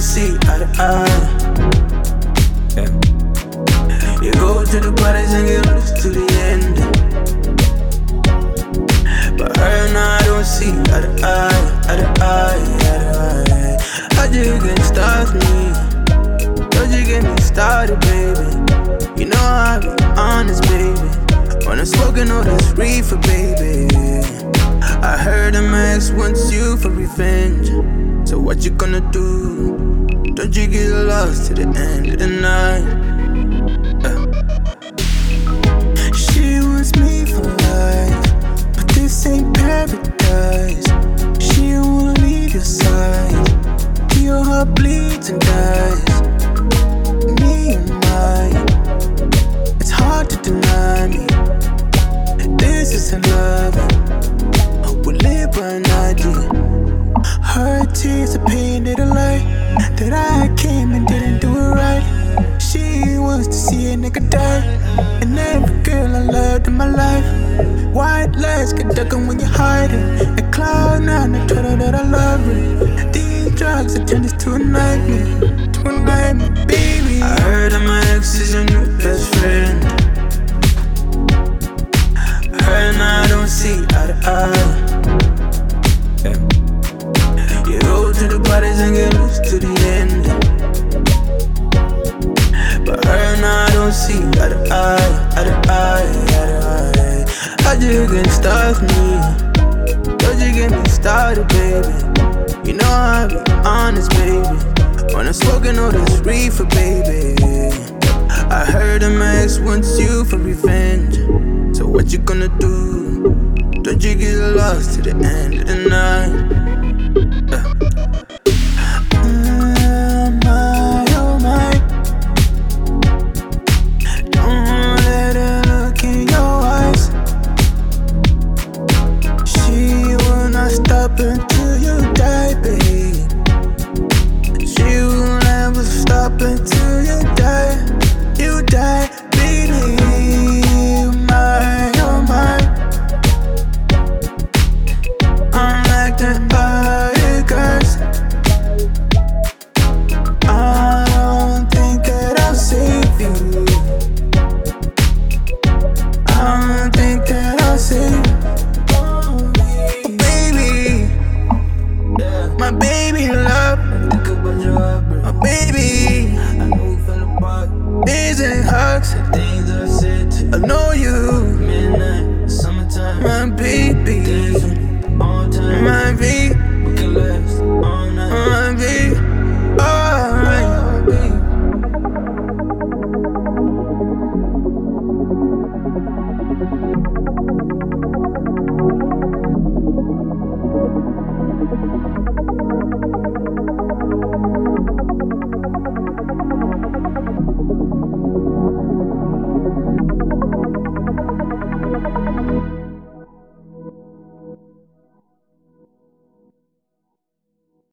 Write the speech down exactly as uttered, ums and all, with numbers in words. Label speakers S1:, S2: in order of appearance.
S1: see eye to eye. Yeah. You go to the parties and get loose to the end. But her and I don't see eye to eye, eye to eye, eye to eye. How'd you get started with me? How'd you get me started, baby? You know I be honest, baby. When I'm smoking all this reefer, baby. I heard a ex wants you for revenge. So what you gonna do? Don't you get lost to the end of the night? uh. She wants me for life, but this ain't paradise. She don't wanna leave your side till your heart bleeds and dies. Me and mine, it's hard to deny me. This isn't loving, we live by night. Her tears are painted a lie that I came and didn't do it right. She wants to see a nigga die, and every girl I loved in my life. White lies get darker when you're hiding. At cloud nine, I told her that I love her. These drugs have turned this to a nightmare, to a nightmare, baby. I heard that my ex is your new best friend. Her and I don't see eye to eye. Yeah. You go to the parties and get loose to the end. But her and I don't see eye to eye, eye to eye, eye to eye. How'd you get started with me? How'd you get me started, baby? You know I be honest, baby. When I'm smoking all this reefer, baby. I heard a ex wants you for revenge. So what you gonna do? Don't you get lost to the end of the night? uh. Mm, my, oh my. Don't let her look in your eyes. She will not stop until you die, babe. She will never stop until you die. You die, baby. My, oh my. I'm like the other girls. I don't think that I'll save you. I don't think that I'll save you. Oh, baby, my baby love. My baby, I know we fell apart. These ain't hugs, things I said to you. I know you. Midnight, summertime. My baby.